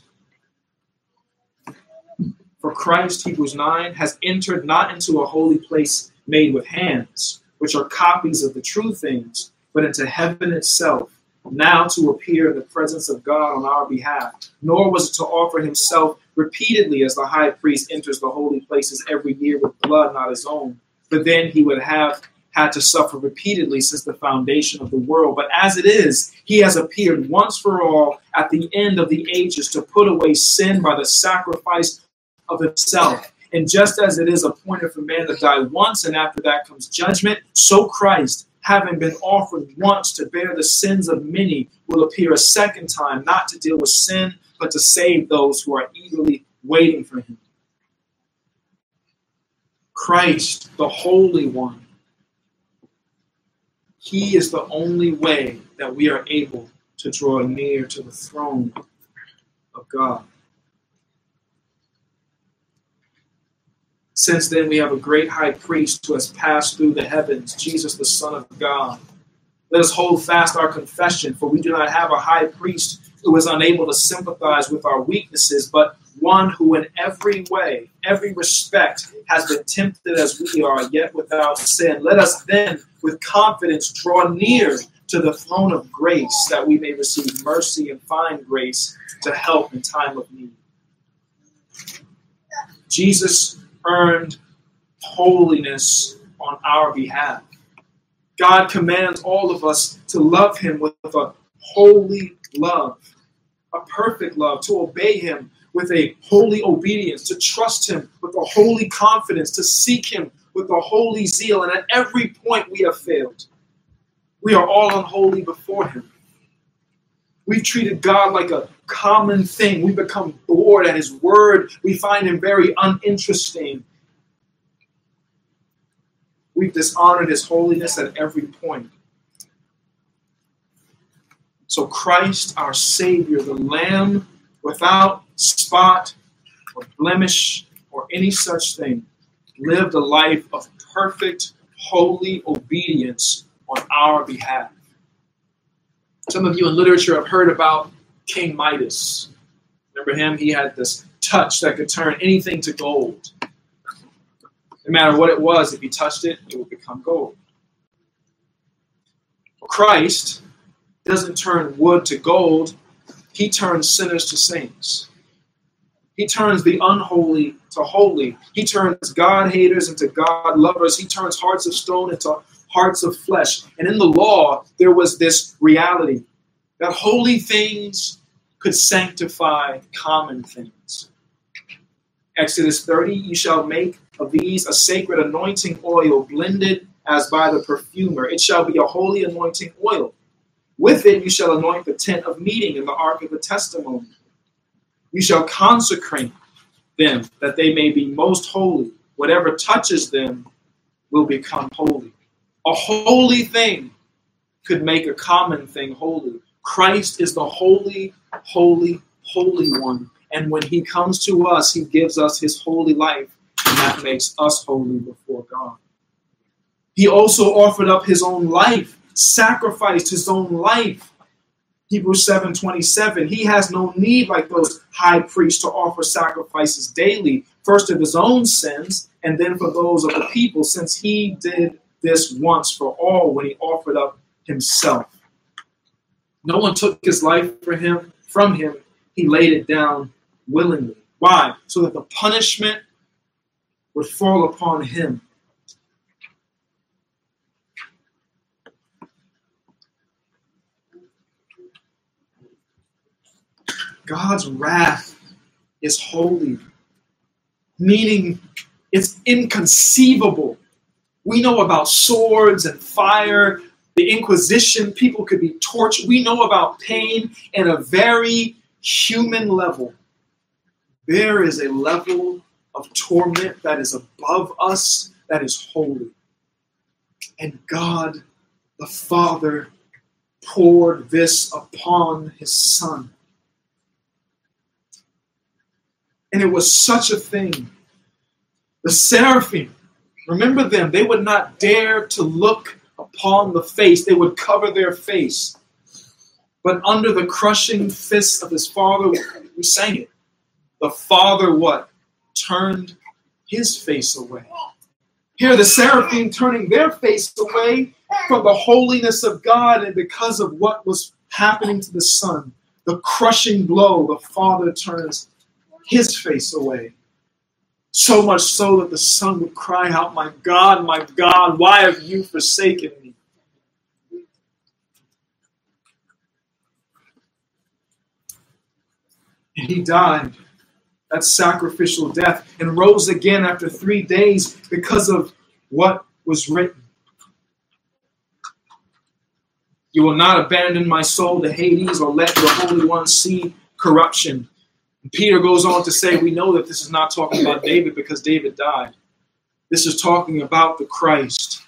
For Christ, Hebrews 9, has entered not into a holy place made with hands, which are copies of the true things, but into heaven itself, now to appear in the presence of God on our behalf. Nor was it to offer himself repeatedly as the high priest enters the holy places every year with blood not his own, but then he would have had to suffer repeatedly since the foundation of the world. But as it is, he has appeared once for all at the end of the ages to put away sin by the sacrifice of himself. And just as it is appointed for man to die once, and after that comes judgment, so Christ, having been offered once to bear the sins of many, will appear a second time, not to deal with sin, but to save those who are eagerly waiting for him. Christ, the Holy One, he is the only way that we are able to draw near to the throne of God. Since then, we have a great high priest who has passed through the heavens, Jesus, the Son of God. Let us hold fast our confession, for we do not have a high priest who is unable to sympathize with our weaknesses, but one who in every way, every respect, has been tempted as we are, yet without sin. Let us then, with confidence, draw near to the throne of grace, that we may receive mercy and find grace to help in time of need. Jesus earned holiness on our behalf. God commands all of us to love him with a holy love, a perfect love, to obey him with a holy obedience, to trust him with a holy confidence, to seek him with a holy zeal. And at every point we have failed. We are all unholy before him. We've treated God like a common thing. We become bored at his word. We find him very uninteresting. We've dishonored his holiness at every point. So Christ, our Savior, the Lamb without spot or blemish or any such thing, lived a life of perfect, holy obedience on our behalf. Some of you in literature have heard about King Midas. Remember him? He had this touch that could turn anything to gold. No matter what it was, if he touched it, it would become gold. Christ doesn't turn wood to gold. He turns sinners to saints. He turns the unholy to holy. He turns God haters into God lovers. He turns hearts of stone into hearts of flesh. And in the law, there was this reality that holy things could sanctify common things. Exodus 30, you shall make of these a sacred anointing oil blended as by the perfumer. It shall be a holy anointing oil. With it you shall anoint the tent of meeting and the ark of the testimony. You shall consecrate them that they may be most holy. Whatever touches them will become holy. A holy thing could make a common thing holy. Christ is the holy, holy, holy one. And when he comes to us, he gives us his holy life, and that makes us holy before God. He also offered up his own life, sacrificed his own life. Hebrews 7:27, he has no need like those high priests to offer sacrifices daily, first of his own sins and then for those of the people, since he did this once for all when he offered up himself. No one took his life from him. He laid it down willingly. Why? So that the punishment would fall upon him. God's wrath is holy, meaning it's inconceivable. We know about swords and fire, the Inquisition, people could be tortured. We know about pain at a very human level. There is a level of torment that is above us, that is holy. And God, the Father, poured this upon his Son. And it was such a thing. The seraphim, remember them, they would not dare to look upon the face. They would cover their face. But under the crushing fist of his Father, we sang it. The Father what? Turned his face away. Here the seraphim turning their face away from the holiness of God, and because of what was happening to the Son, the crushing blow, the Father turns his face away So much so that the son would cry out, my God, why have you forsaken me? And he died that sacrificial death and rose again after 3 days because of what was written. You will not abandon my soul to Hades or let your Holy One see corruption. And Peter goes on to say, we know that this is not talking about David because David died. This is talking about the Christ.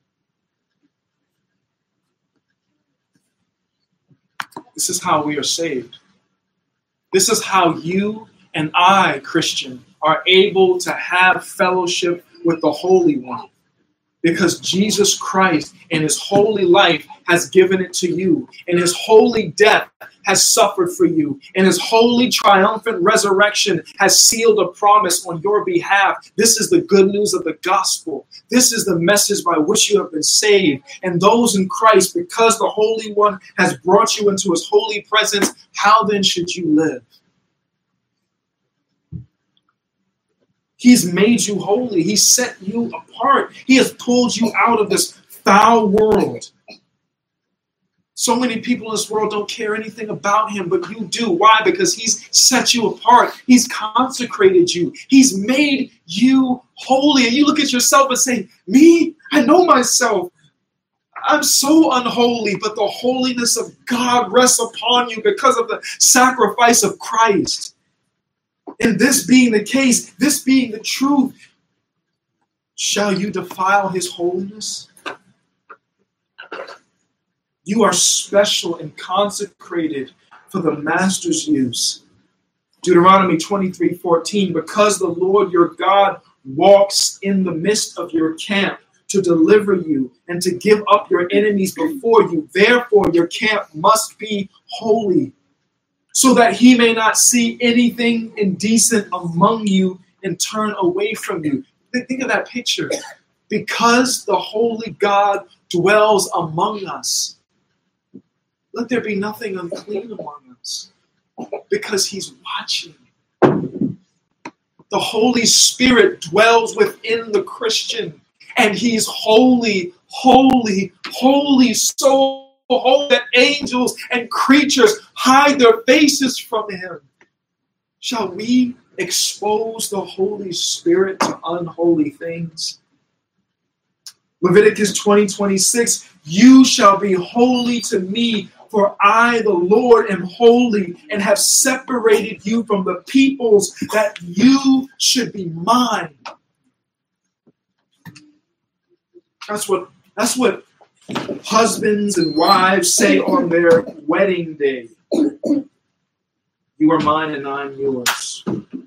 This is how we are saved. This is how you and I, Christian, are able to have fellowship with the Holy One. Because Jesus Christ in his holy life has given it to you. And his holy death has suffered for you. And his holy triumphant resurrection has sealed a promise on your behalf. This is the good news of the gospel. This is the message by which you have been saved. And those in Christ, because the Holy One has brought you into his holy presence, how then should you live? He's made you holy. He set you apart. He has pulled you out of this foul world. So many people in this world don't care anything about him, but you do. Why? Because he's set you apart. He's consecrated you. He's made you holy. And you look at yourself and say, me? I know myself. I'm so unholy, but the holiness of God rests upon you because of the sacrifice of Christ. And this being the case, this being the truth, shall you defile his holiness? You are special and consecrated for the master's use. Deuteronomy 23:14, because the Lord your God walks in the midst of your camp to deliver you and to give up your enemies before you. Therefore, your camp must be holy, so that he may not see anything indecent among you and turn away from you. Think of that picture. Because the holy God dwells among us, let there be nothing unclean among us, because he's watching. The Holy Spirit dwells within the Christian, and he's holy, holy, holy, so holy that angels and creatures hide their faces from him. Shall we expose the Holy Spirit to unholy things? Leviticus 20:26, you shall be holy to me, for I, the Lord, am holy and have separated you from the peoples that you should be mine. That's what husbands and wives say on their wedding day. You are mine and I'm yours.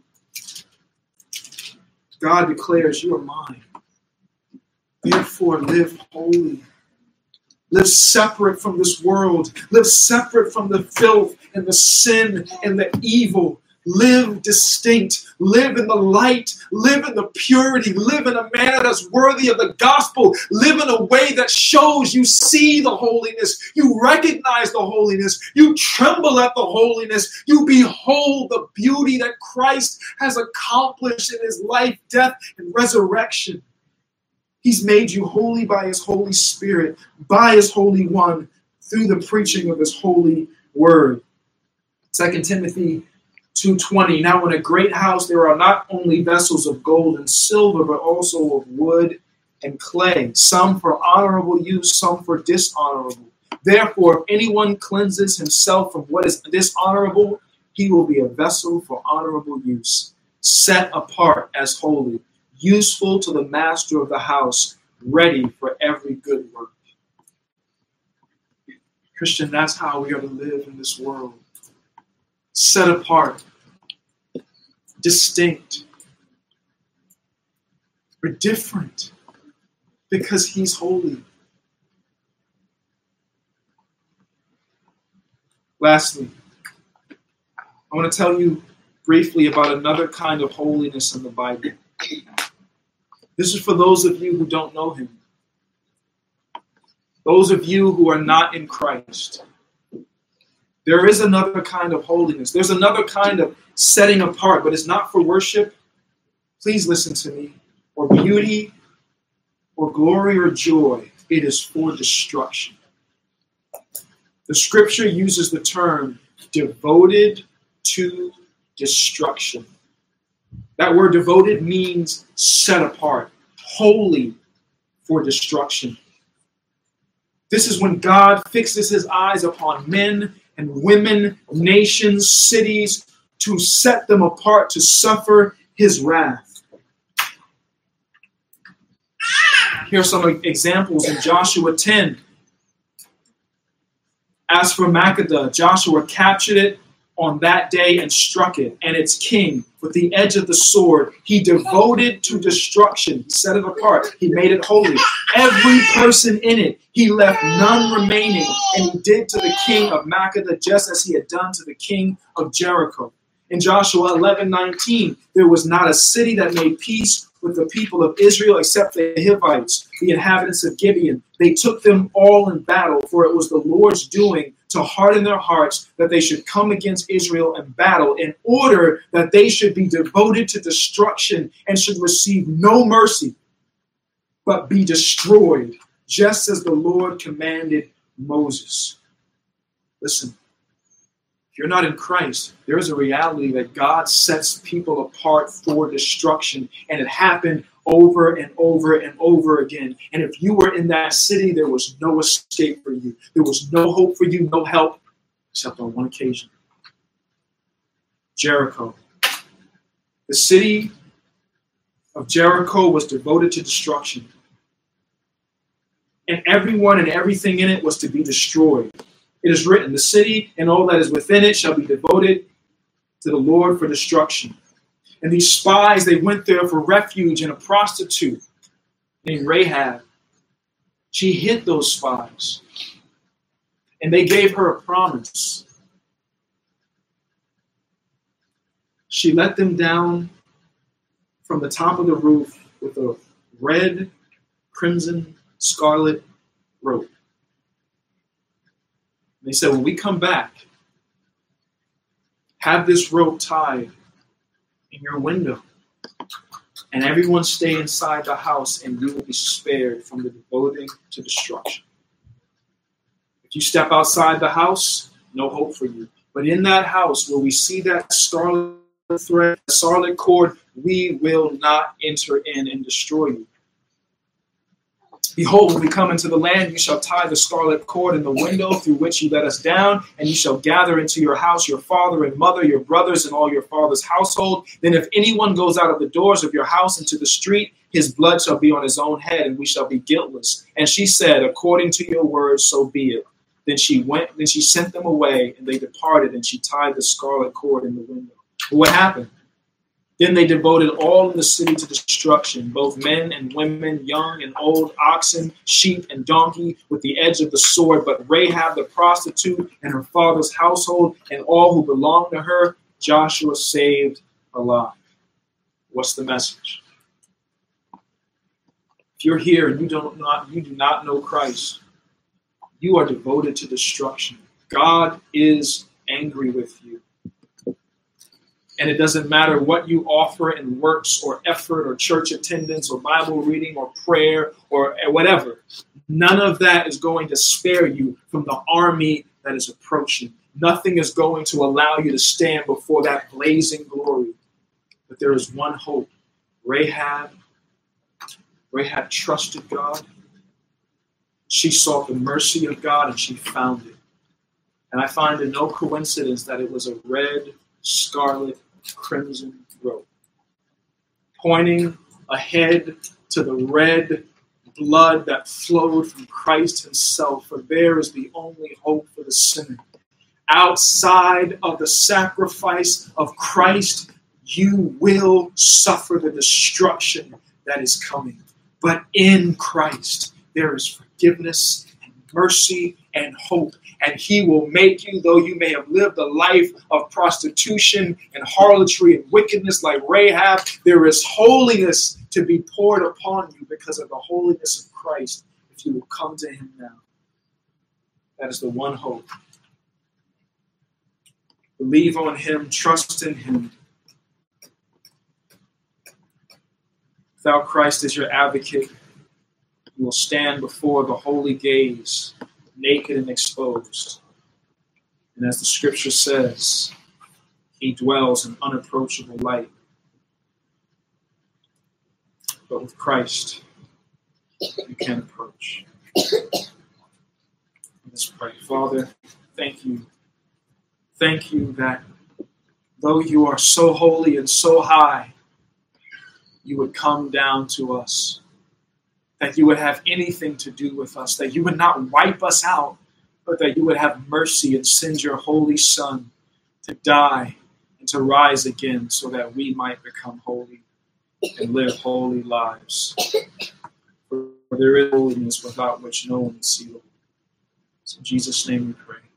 God declares you are mine. Therefore, live holy. Live separate from this world. Live separate from the filth and the sin and the evil. Live distinct. Live in the light. Live in the purity. Live in a manner that's worthy of the gospel. Live in a way that shows you see the holiness. You recognize the holiness. You tremble at the holiness. You behold the beauty that Christ has accomplished in his life, death, and resurrection. He's made you holy by his Holy Spirit, by his Holy One, through the preaching of his holy word. 2 Timothy 2:20, now in a great house there are not only vessels of gold and silver, but also of wood and clay, some for honorable use, some for dishonorable. Therefore, if anyone cleanses himself from what is dishonorable, he will be a vessel for honorable use, set apart as holy, useful to the master of the house, ready for every good work. Christian, that's how we are to live in this world. Set apart, distinct. We're different because he's holy. Lastly, I want to tell you briefly about another kind of holiness in the Bible. This is for those of you who don't know him. Those of you who are not in Christ. There is another kind of holiness. There's another kind of setting apart, but it's not for worship. please listen to me, or beauty, or glory, or joy, it is for destruction. The scripture uses the term devoted to destruction. That word devoted means set apart, holy for destruction. This is when God fixes his eyes upon men and women, nations, cities, to set them apart to suffer his wrath. Here are some examples in Joshua 10. As for Makkedah, Joshua captured it on that day and struck it, and its king with the edge of the sword. He devoted to destruction. He set it apart. He made it holy. Every person in it, he left none remaining, and he did to the king of Makkedah just as he had done to the king of Jericho. In Joshua 11:19, there was not a city that made peace with the people of Israel except the Hivites, the inhabitants of Gibeon. They took them all in battle, for it was the Lord's doing to harden their hearts that they should come against Israel in battle, in order that they should be devoted to destruction and should receive no mercy, but be destroyed, just as the Lord commanded Moses. Listen. If you're not in Christ, there is a reality that God sets people apart for destruction, and it happened over and over and over again. And if you were in that city, there was no escape for you. There was no hope for you, no help, except on one occasion. Jericho. The city of Jericho was devoted to destruction. And everyone and everything in it was to be destroyed. It is written, the city and all that is within it shall be devoted to the Lord for destruction. And these spies, they went there for refuge, and a prostitute named Rahab, she hid those spies. And they gave her a promise. She let them down from the top of the roof with a red, crimson, scarlet rope. They said, when we come back, have this rope tied in your window, and everyone stay inside the house, and you will be spared from the devoting to destruction. If you step outside the house, no hope for you. But in that house where we see that scarlet thread, scarlet cord, we will not enter in and destroy you. Behold, when we come into the land, you shall tie the scarlet cord in the window through which you let us down, and you shall gather into your house your father and mother, your brothers, and all your father's household. Then if anyone goes out of the doors of your house into the street, his blood shall be on his own head, and we shall be guiltless. And she said, according to your words, so be it. Then she sent them away, and they departed, and she tied the scarlet cord in the window. But what happened? Then they devoted all in the city to destruction, both men and women, young and old, oxen, sheep, and donkey, with the edge of the sword. But Rahab the prostitute and her father's household and all who belonged to her, Joshua saved alive. What's the message? If you're here and you do not know Christ, you are devoted to destruction. God is angry with you. And it doesn't matter what you offer in works or effort or church attendance or Bible reading or prayer or whatever. None of that is going to spare you from the army that is approaching. Nothing is going to allow you to stand before that blazing glory. But there is one hope. Rahab trusted God. She sought the mercy of God, and she found it. And I find it no coincidence that it was a red, scarlet, crimson robe, pointing ahead to the red blood that flowed from Christ himself, for there is the only hope for the sinner. Outside of the sacrifice of Christ, you will suffer the destruction that is coming. But in Christ, there is forgiveness and mercy and hope. And he will make you, though you may have lived a life of prostitution and harlotry and wickedness like Rahab, there is holiness to be poured upon you because of the holiness of Christ if you will come to him now. That is the one hope. Believe on him, trust in him. Without Christ as your advocate, you will stand before the holy gaze, naked and exposed. And as the scripture says, he dwells in unapproachable light. But with Christ, you can approach. Let's pray. Father, thank you. Thank you that though you are so holy and so high, you would come down to us, that you would have anything to do with us, that you would not wipe us out, but that you would have mercy and send your holy Son to die and to rise again so that we might become holy and live holy lives. For there is holiness without which no one will see the Lord. So in Jesus' name we pray.